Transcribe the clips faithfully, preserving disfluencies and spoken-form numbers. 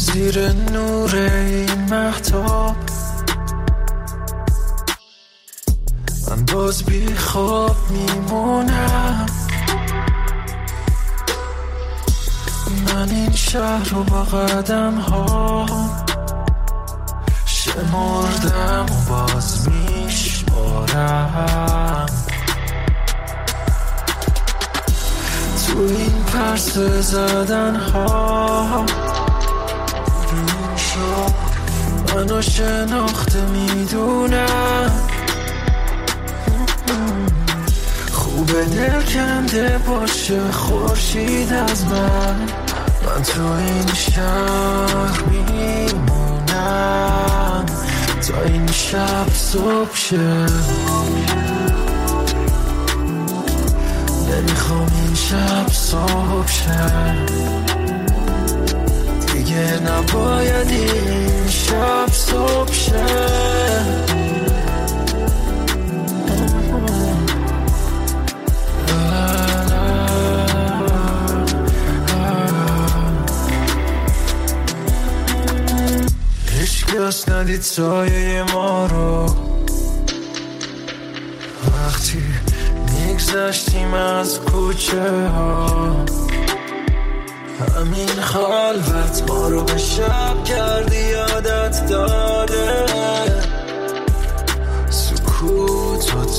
زیر نور این مهتاب من باز بی خواب میمونم. من این شهر رو با قدم ها شمردم و باز میشمارم. تو این پرس زدن ها منو شناخته میدونم. خوبه دل کنده باشه خورشید از من. من تو این شهر میمونم تا این شب صبح شه. نمیخوام این شب صبح شه دیگه، نباید این شب صبح شه. هیچکس ندید سایه ما رو وقتی میگذشتیم از کوچه ها. همین خلوت ما رو به شب کردی یادت داده. سکوت و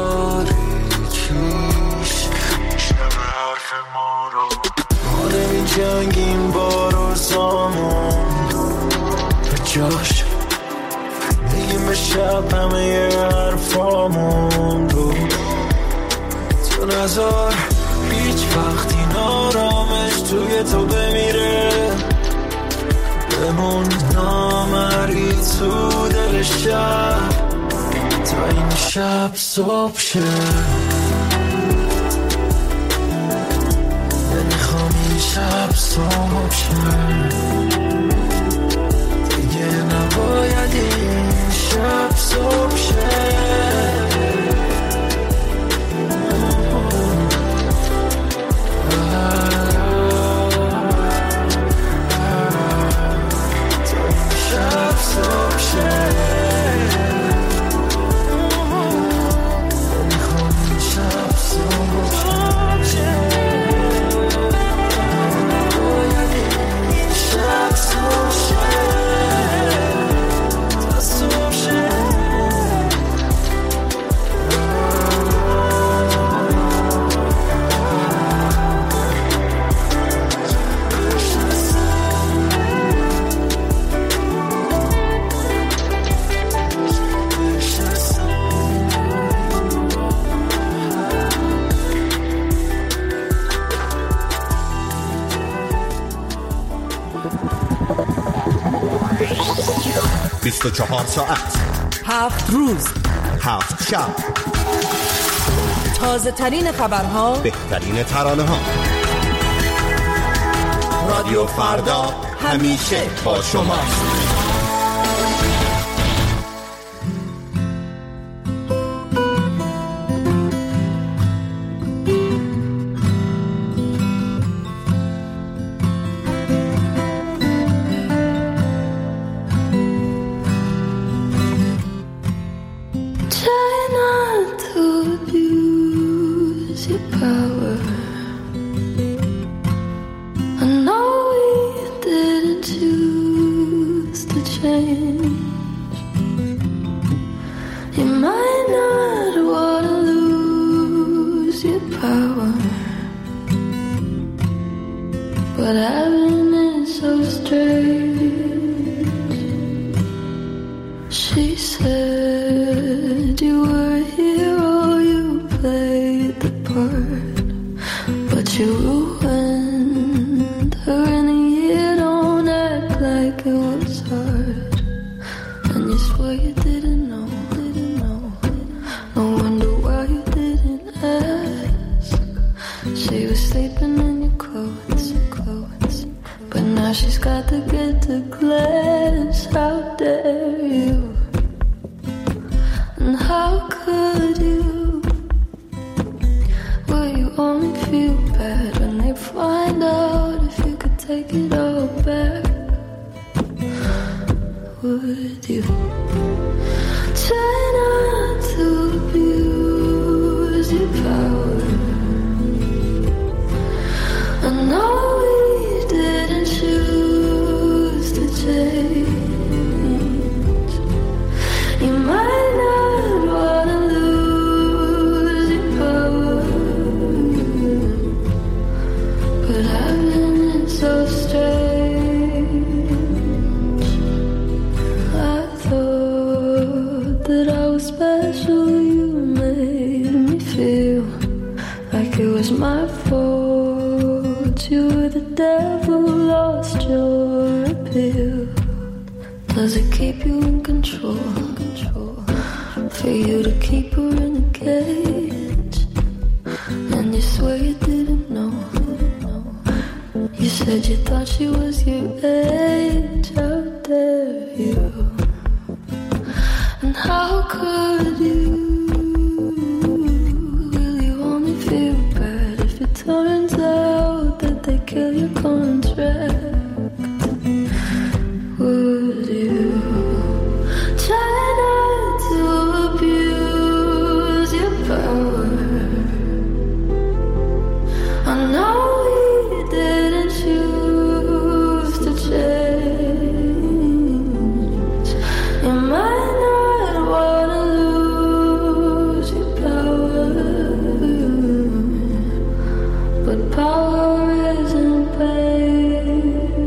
تاریکیش میشنم حرف ما رو. ما نمی جنگیم با روزامون به جاش میگیم به شب همه حرفامون رو. تو نظر هیچ وقت این آرامش توی تو بمیره. بمون نامری تو دل شب تا این شب صبح شه. نمیخوام این شب صبح شه دیگه، نباید این شب صبح شه. بیست و چهار ساعت، هفت روز، هفت شب، تازه ترین خبرها، بهترین ترانه ها. رادیو فردا همیشه با شماست. would you try not to abuse your power? I know we didn't choose to change. You might not want to lose your power, but having it so strange. I thought that I was special. You made me feel like it was my fault. You were the devil, lost your appeal. Does it keep you in control? Control for you to keep her in a cage, and you swear you didn't know. You said you thought she was your age. How dare you? And how could you? Will you only feel bad if it turns out that they kill your contract? Would you try not to abuse your power? I know we didn't choose to change. You might not want to lose your power, but power isn't pain.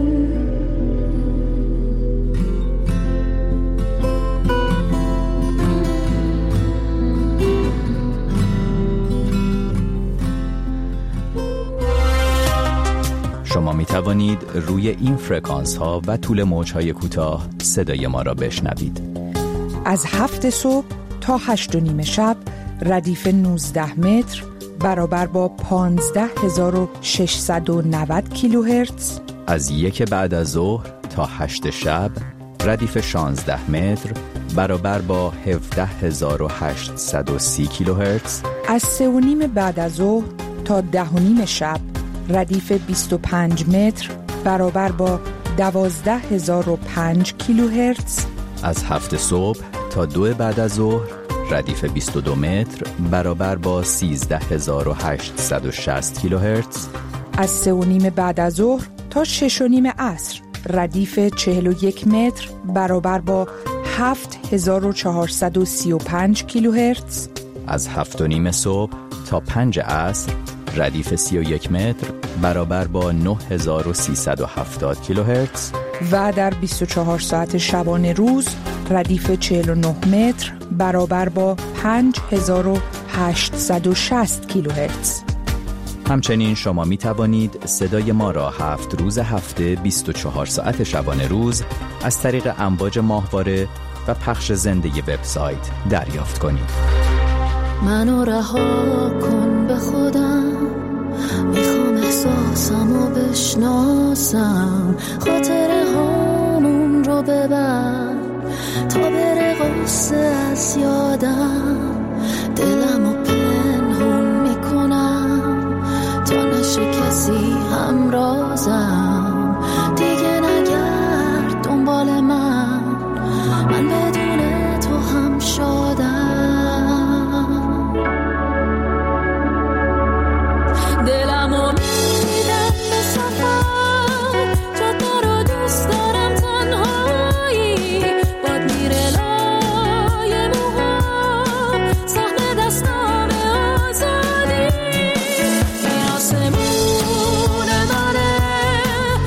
شما می توانید روی این فرکانس ها و طول موج های کوتاه صدای ما را بشنوید. از هفت صبح تا هشت و نیم شب ردیف نوزده متر برابر با پانزده هزار و ششصد و نود کیلوهرتز. از یک بعد از ظهر تا هشت شب ردیف شانزده متر برابر با هفده هزار و هشتصد و سی کیلوهرتز. از سه و نیم بعد از ظهر تا ده و نیم شب ردیف بیست و پنج متر برابر با دوازده هزار و پنج کیلوهرتز. از هفت صبح تا دو بعد از ظهر ردیف بیست و دو متر برابر با سیزده هزار و هشتصد و شصت کیلوهرتز. از سه و نیم بعد از ظهر تا شش و نیم عصر ردیف چهل و یک متر برابر با هفت هزار و چهارصد و سی و پنج کیلوهرتز. از هفت و نیم صبح تا پنج عصر ردیف سی و یک متر برابر با نه هزار و سیصد و هفتاد کیلوهرتز. و در بیست و چهار ساعت شبانه روز ردیف چهل و نه متر برابر با پنج هزار و هشتصد و شصت کیلوهرتز. همچنین شما می توانید صدای ما را هفت روز هفته بیست و چهار ساعت شبانه روز از طریق امواج ماهواره و پخش زنده وبسایت دریافت کنید. منو رها کن به خودم، میخوام احساسمو بشناسم، خاطره هامون رو ببر تا بره قصه از یادم، دلمو پنهون میکنم تا نشه کسی همرازم، دیگه نگرد دنبال من، من بدون تو هم شادم. دلمو میدم به سفر، جاده رو دوست دارم تنهایی، باد میره لای موهام، سهم دستام آزادی، این آسمون منه،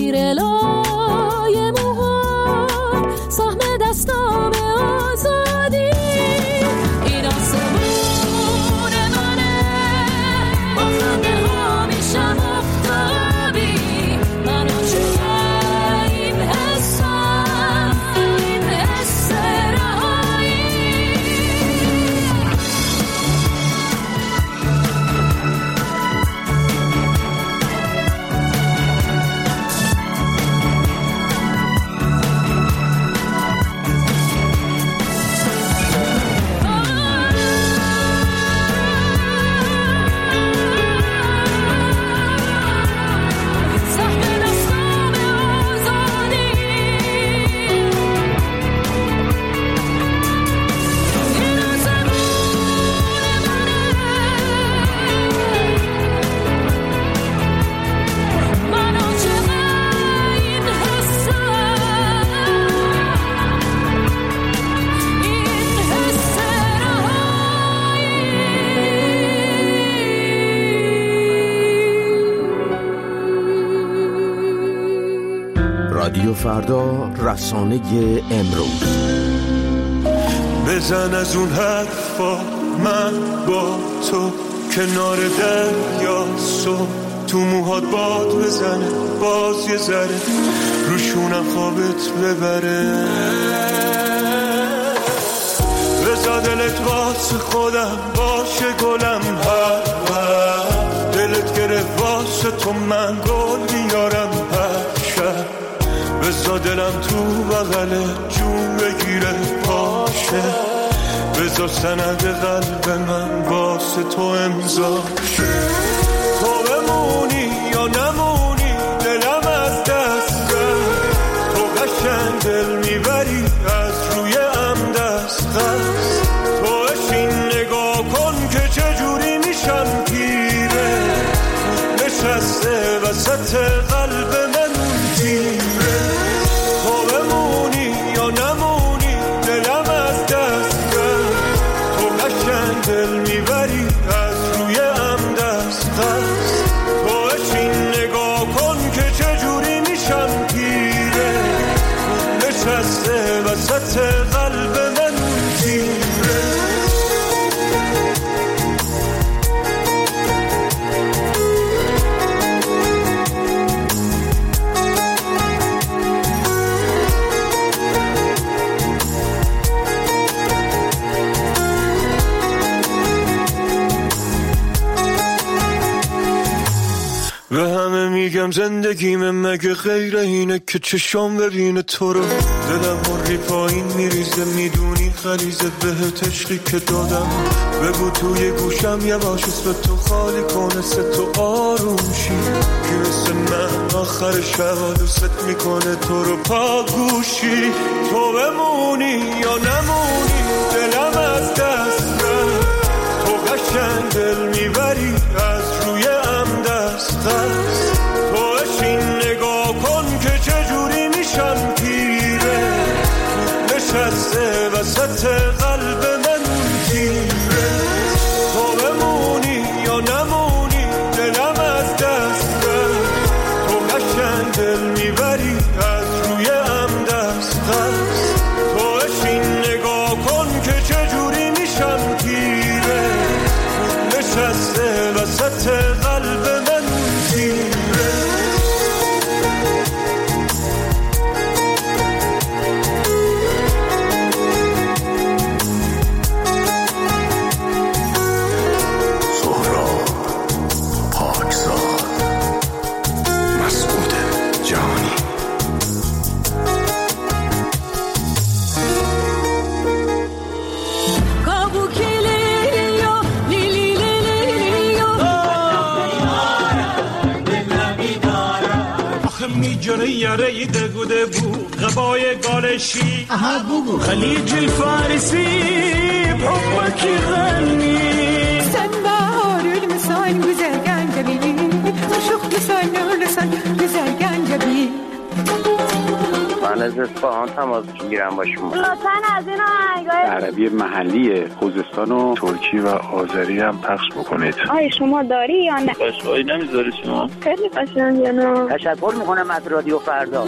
زیر لای موها سهم دستام آزادی. این آسمون منه با خنده ها میشم افتابی. من عاشق این حسم، این حس رهایی. رادیو فردا، رسانه امروز. بزن از اون حرفا من با تو کنار دریا، صبح تو موهات باد بزنه، باز یه ذره روشونم خوابت ببره. بزا دلت واسه خودم باشه گلم، هر هر دلت گرفت واسه تو من گل بیارم هر شب. بزا دلم تو بغل جون بگیره باشه، بزا سند قلب من واسه تو امضا شه. تو بمونی یا نمونی دلم از دست رفت، تو قشنگ دل میبری از روی ام دست خست. تو اشین نگاه کن که چجوری میشم پیره، نشسته وسط قلب من تیره. تو بمونی یا نمونی دلم از دست رفت، تو قشنگ دل میبری از روی ام دست خست. تو اشین نگاه کن که چجوری میشم پیره، نشسته وسط قلب من تیره. به همه میگم زندگیم مگه غیر اینه که چشام ببینه تو رو. دلم مری پایین میریزه، میدونی خلیزه بهت عشقی که دادم. بگو توی گوشم یواش اسم تو خالی کنه، سه تو آروم شی که مثل من آخر شب دوست میکنه تو رو پاگوشی. تو بمونی یا نمونی دلم از دست رفت، تو قشنگ دل میبری از روی ام دست خست. تو اشین نگاه کن که چجوری میشم پیره، نشسته وسط قلب من تیره. تو بمونی یا نمونی دلم از دست رفت، تو قشنگ دل میبری از روی ام دست خست. تو اشین نگاه کن که چجوری میشم پیره، نشسته وسط قلب من تیره. سهراب پاکزاد، مسعود جانی. میجونه یاره دگوده بو غبای گالشی اها بگو خلیج الفارسی بحبك يغني sen baharül misal güzel gencebi aşık misal nurlusan güzel gencebi. بله از اصفهان تماس میگیرم با شما. لطفاً از این آهنگای عربی محلی خوزستان و ترکی و آذری هم پخش بکنید. آی شما داری یا نه؟ قشنگی نمیذاری شما؟ خیلی قشنگه. نه تشکر میکنم از رادیو فردا.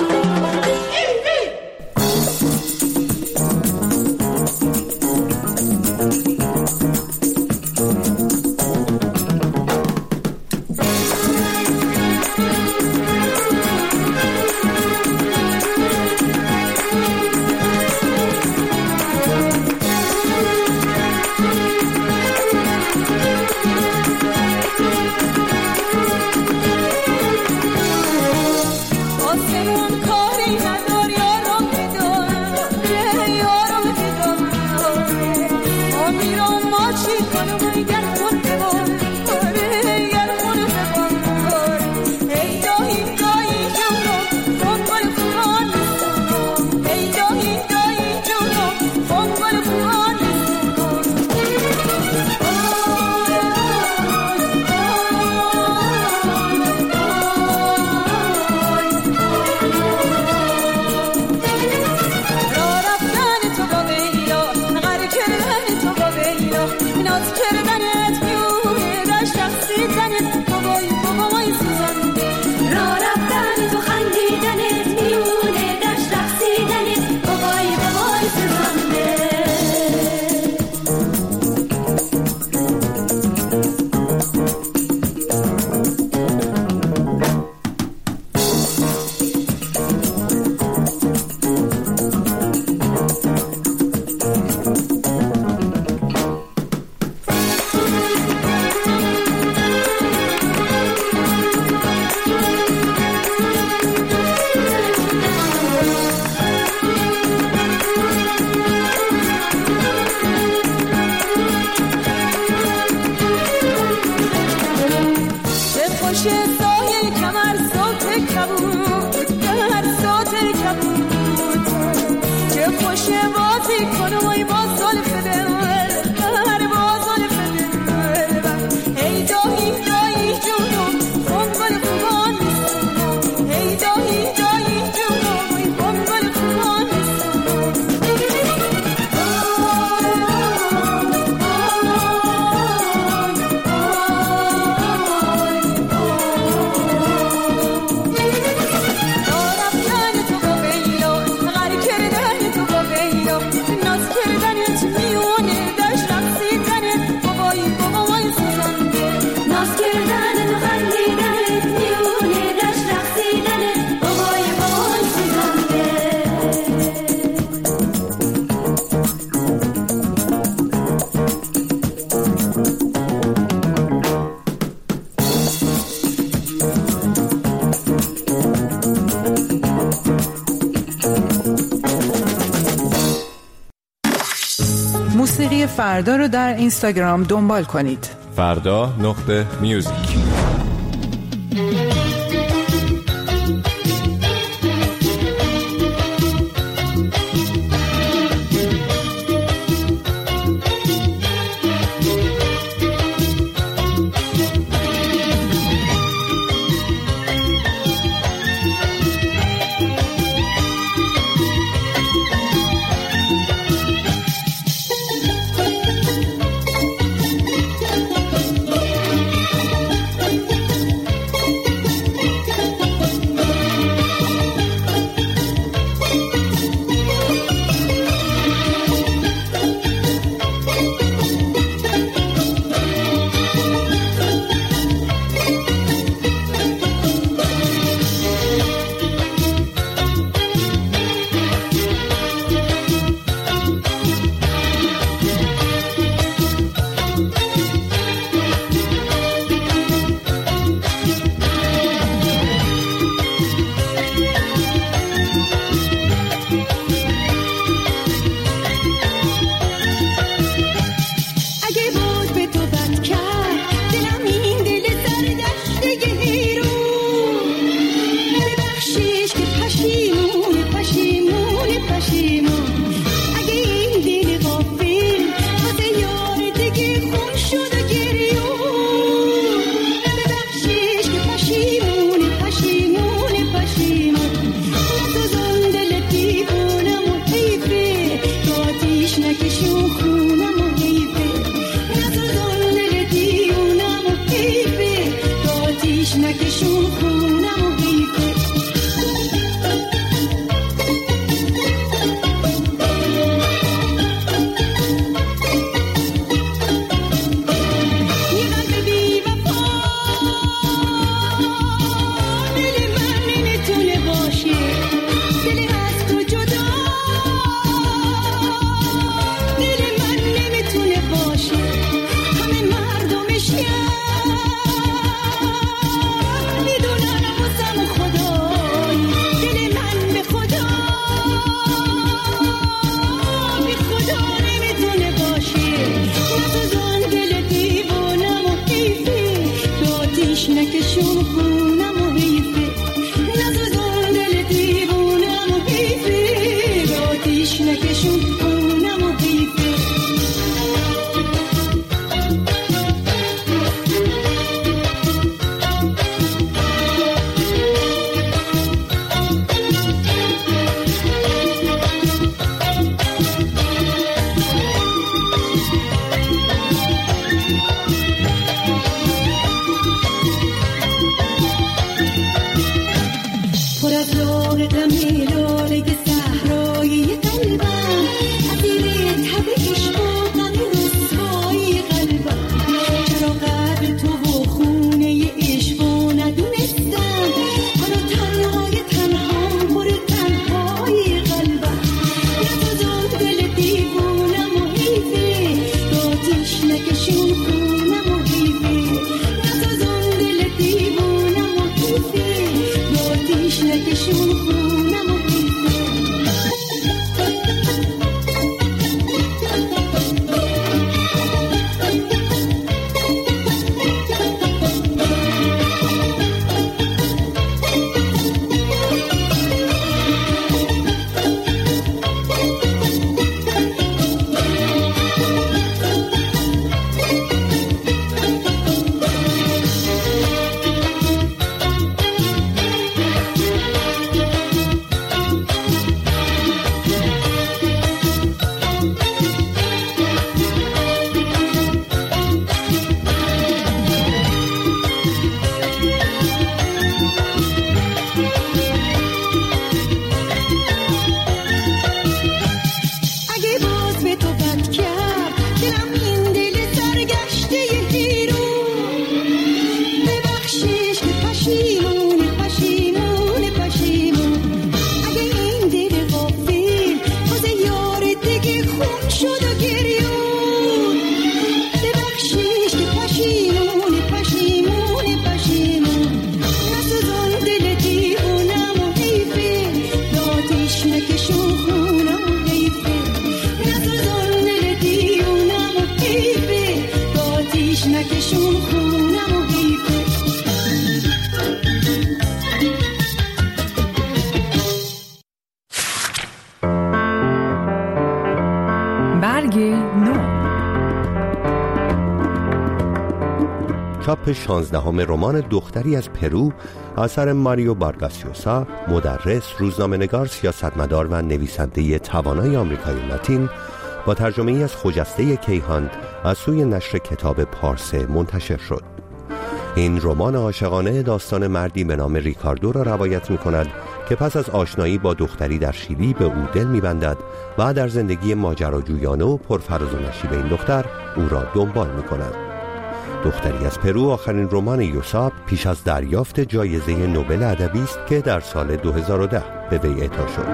موسیقی فردا رو در اینستاگرام دنبال کنید. فردا نقطه میوزیک. خونم و حیفه. نکشون خونم و حیفه، نسوزون دل دیوونم و حیفه، به آتیش نکشون خونم و حیفه. چاپ شانزدهم رمان دختری از پرو اثر ماریو وارگاس یوسا، مدرس، روزنامه‌نگار، سیاستمدار و نویسنده توانای آمریکای لاتین با ترجمه ای از خجسته کیهان از سوی نشر کتاب پارسه منتشر شد. این رمان عاشقانه داستان مردی به نام ریکاردو را روایت می کند که پس از آشنایی با دختری در شیلی به او دل می بندد و در زندگی ماجراجویانه و پرفراز و نشیب این دختر او را دنبال می کند. دختری از پرو آخرین رمان یوسا پیش از دریافت جایزه نوبل ادبی است که در سال دو هزار و ده به وی اعطا شد.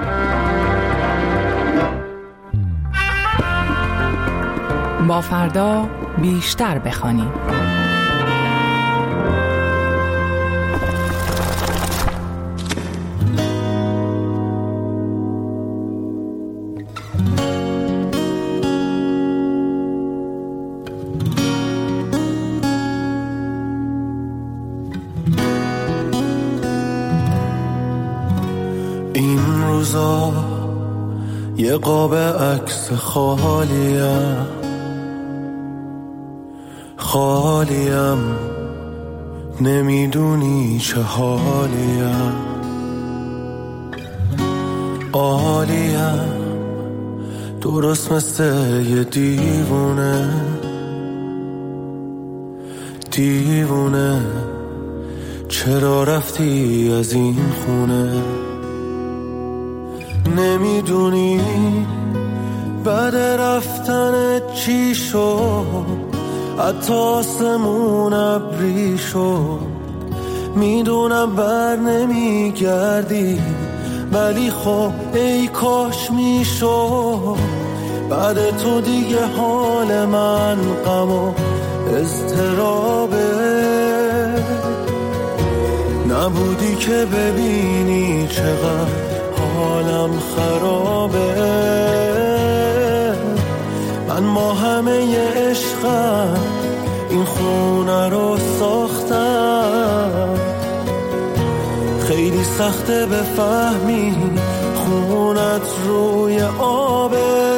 با فردا بیشتر بخوانیم. یه قاب عکس خالیم خالیم نمیدونی چه حالیم عالیم درست مثل یه دیوونه چرا رفتی از این خونه؟ نمیدونی بعد رفتن چی شد؟ حتی آسمون ابری شد. میدونم بر نمیگردی ولی خب ای کاش میشد. بعد تو دیگه حال من غم و اضطرابه. نبودی که ببینی چقدر حالم خرابه. من ما همه عشقم این خونه رو ساختم. خیلی سخته بفهمی خونت روی آبه.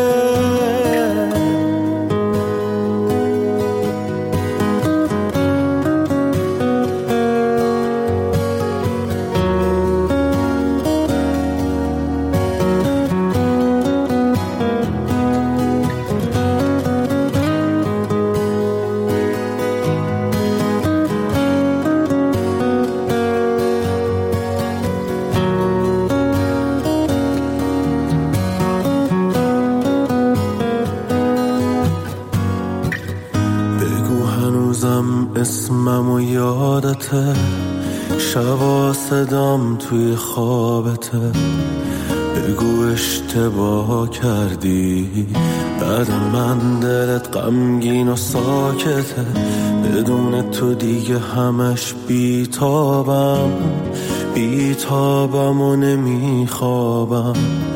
اسمم و یادته، شبا صدام توی خوابته. بگو اشتباه کردی، بعد من دلت غمگین و ساکته. بدون تو دیگه همش بیتابم، بیتابم و نمیخوابم.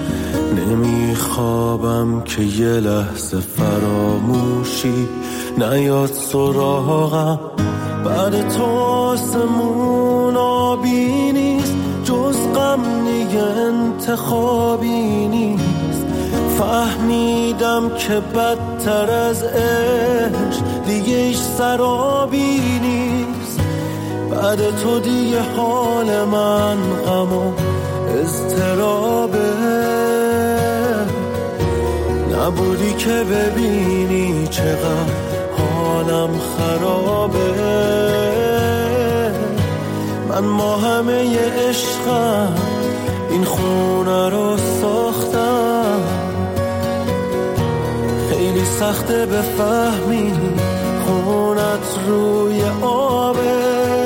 نمیخوابم که یه لحظه فراموشی نیاد سراغم. بعد تو آسمون آبی نیست، جز غم دیگه انتخابی نیست. فهمیدم که بدتر از عشق دیگه ایش سرابی نیست. بعد تو دیگه حال من غم و اضطرابه. نبودی که ببینی چقدر حالم خرابه. من ما همه عشقم این خونه رو ساختم. خیلی سخته بفهمی خونت روی آبه.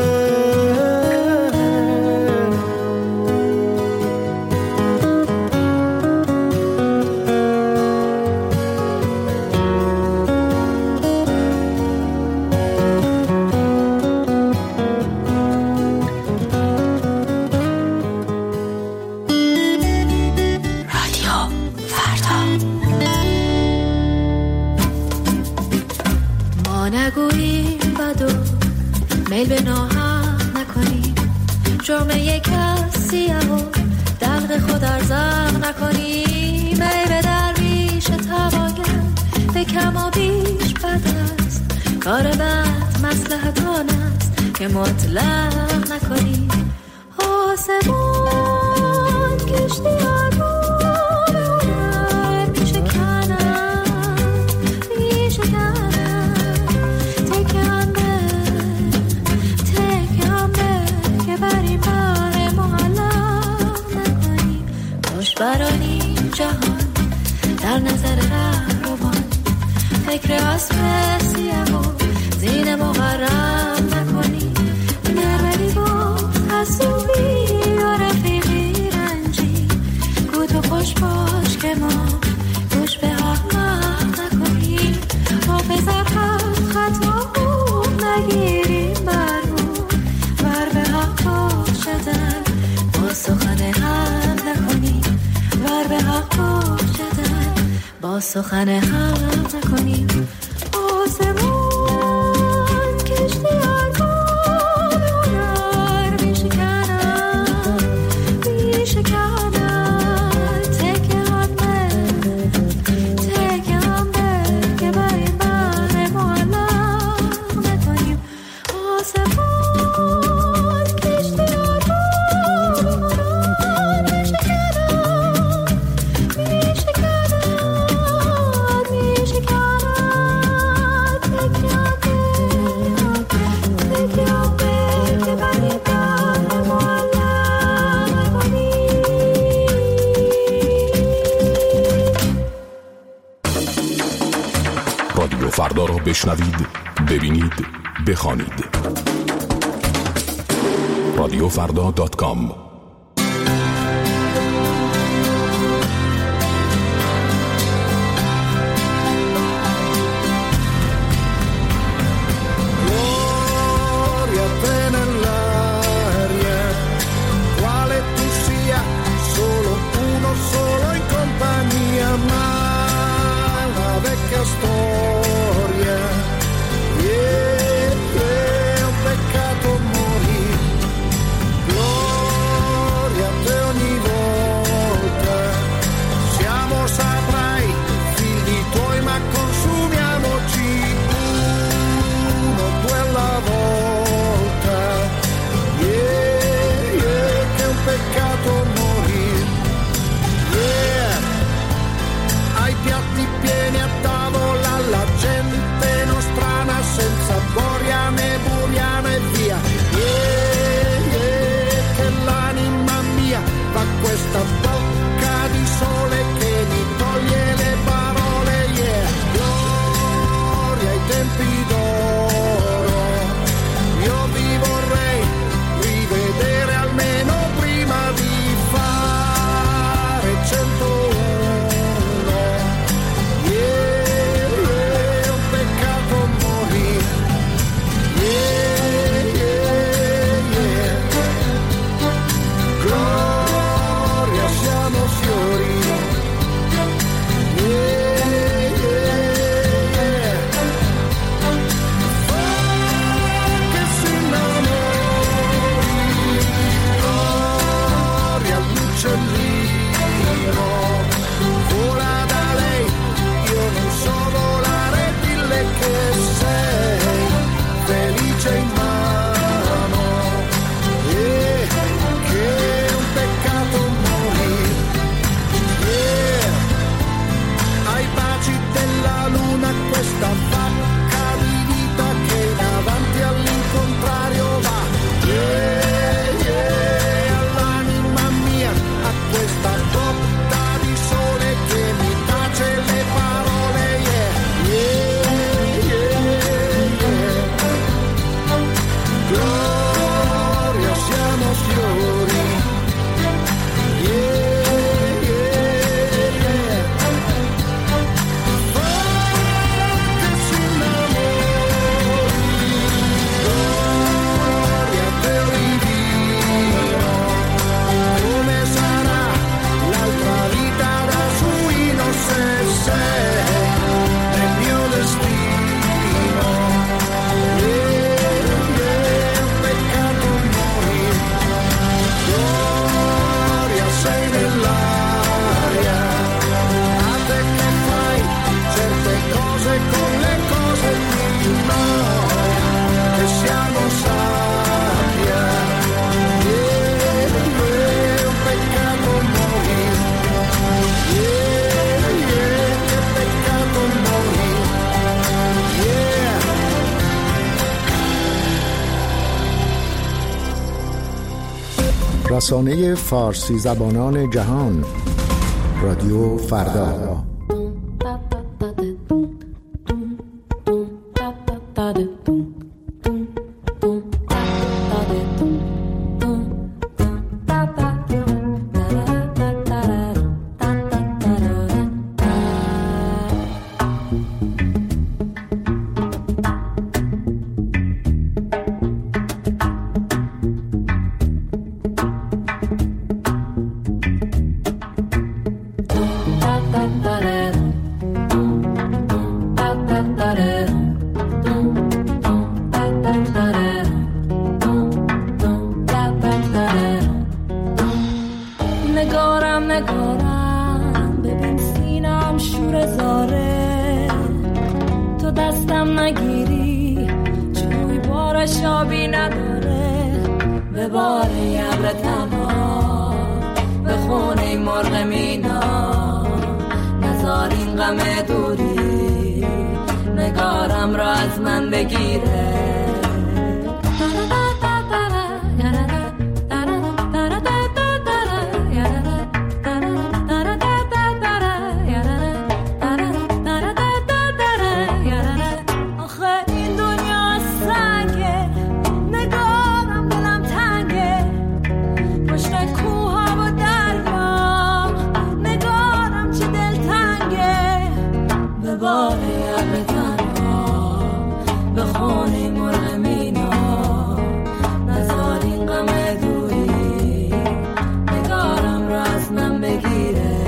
میل به ناهم نکنیم، جامعه کسی و دلق خود ارزم نکنیم. ای به درویش تواگر به کم و بیش بد است، کار بد مصلحتان است که مطلق نکنیم. آسمان کشتی آدم به هنر میشه کنم، میشه کنم. برانی جهان در نظر رهروان، فکر اسب سیاه و زین مغرم نکنی. نرولی با حسوبی و رفیقی رنجی، گو تو خوش باش که ما گوش به حق نکنی. حافظ حق خطا نگیریم برمون، بر به حق باشدن با سخن هم نکنی. بر به حق شدن با سخن هم نکنیم. آسمان کشتی آرمان هنر میشه کنن، میشه کنن. تکه هم به تکه هم به که برای من معلم نکنیم. آسمان کشتی آرمان هنر میشه کنن، میشه کنن، میشه کنن. بشنوید، ببینید، بخوانید. رادیو فردا دات کام. Storia, yeah, yeah, un peccato morire, gloria a te ogni volta, siamo saprai, figli tuoi ma consumiamoci uno, due alla volta, yeah, yeah, che è un peccato morire, yeah, ai piatti pieni a tavola la gente nostrana senza boria né buriana e via, yeah, yeah, che l'anima mia fa questa bocca di sole che mi toglie le parole, yeah, gloria ai tempi d'oro, io vi vorrei rivedere almeno prima di fare centouno. رسانه فارسی زبانان جهان، رادیو فردا. خونه مرغ مینا نزارین غم دوری نگارم را از من بگیره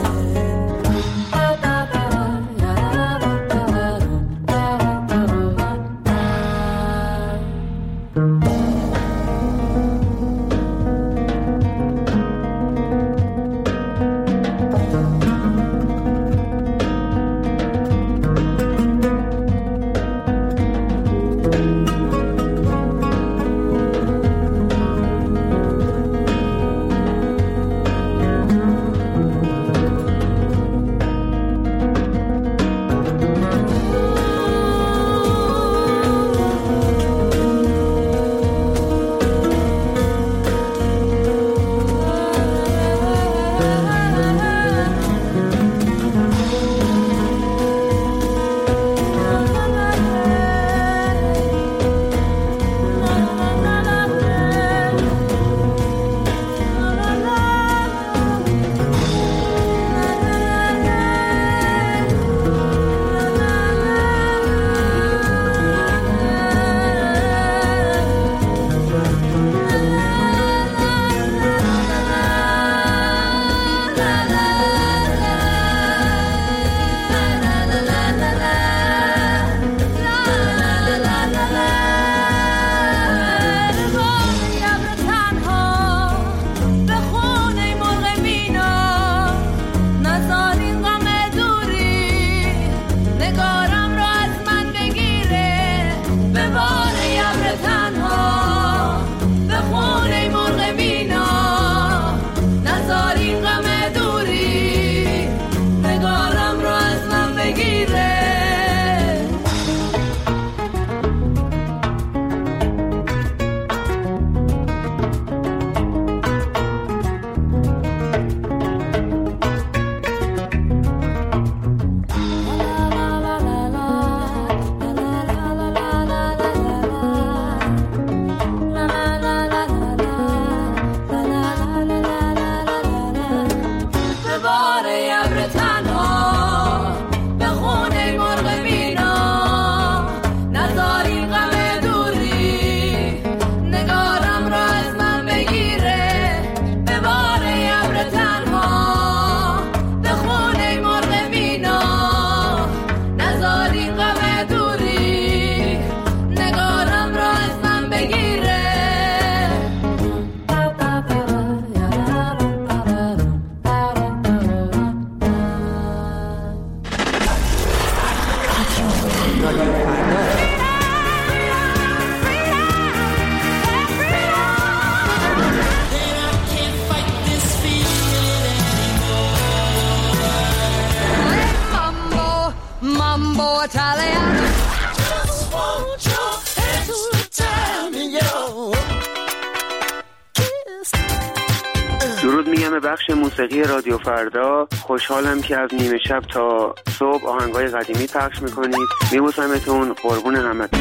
درود میگم به بخش موسیقی رادیو فردا. خوشحالم که از نیمه شب تا صبح آهنگای قدیمی پخش میکنید. میبوسمتون، قربون همتون.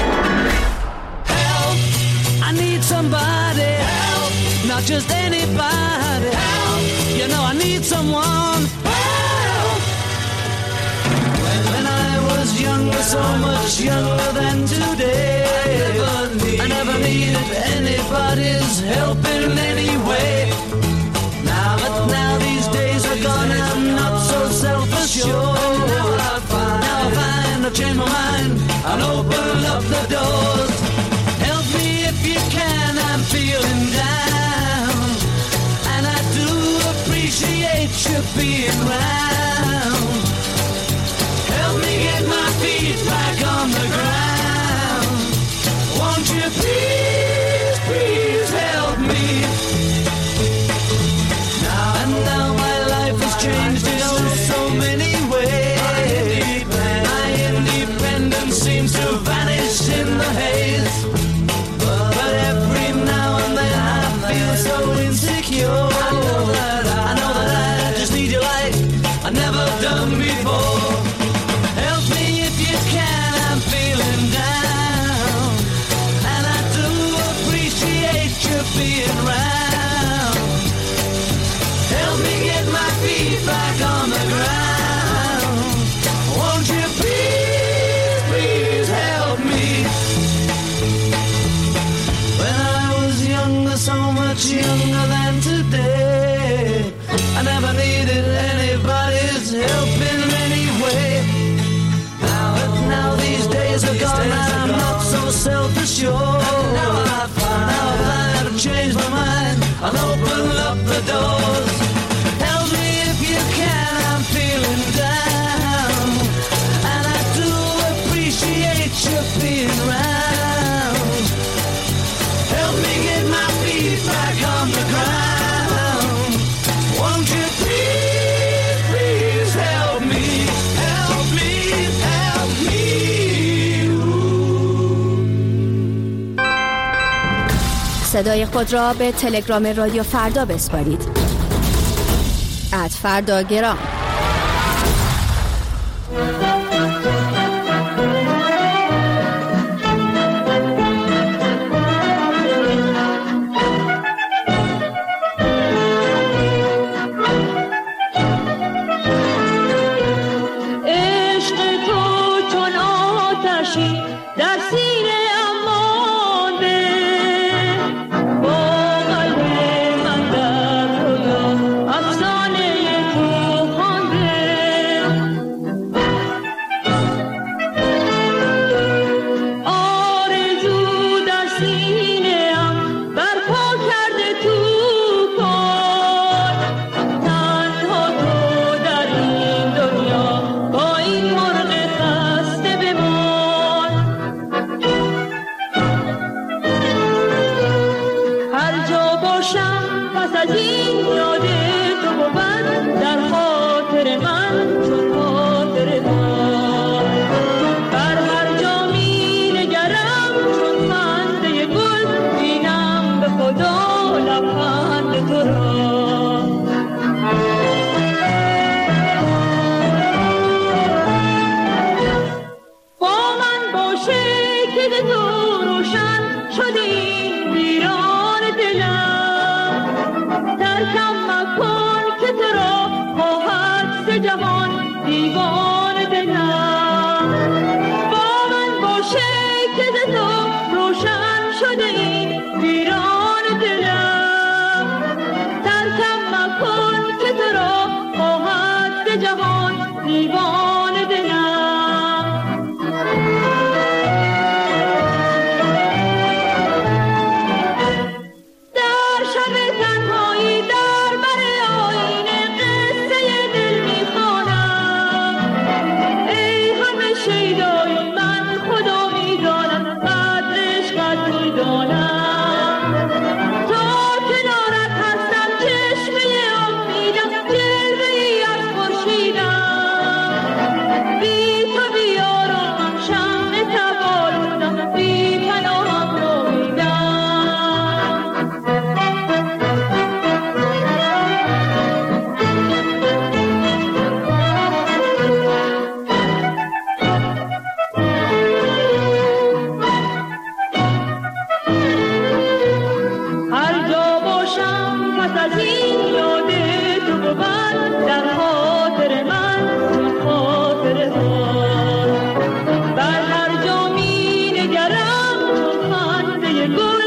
I need somebody help, not just anybody help. You know I need someone help. When I was younger, so much younger than today, I never, need, I never needed anybody's help in any way. Now, but now these days are gone, I'm not so self-assured. Now I find, now I find I've changed my mind. I'll open up the doors. If you can, I'm feeling down, and I do appreciate you being round. Help me get my feet back on the ground. Won't you please, please help me? Now and now my life has changed in oh so many ways. My independence seems to vanish in the haze. But every now and then I feel so insecure. I know that I, I know that I just need you like I've never done before. Help me if you can, I'm feeling down, and I do appreciate you being round. Help me get my feet back on the ground. Won't you please, please help me? self-assured. And now I find, now I find how to change my mind. I'll open up the doors. Help me if you can, I'm feeling down. And I do appreciate you being around. Help me get my feet back on the ground. Won't you please, please help me, help me, help me. صدای خود را به تلگرام رادیو فردا بسپارید. ات فردا گرام. Good.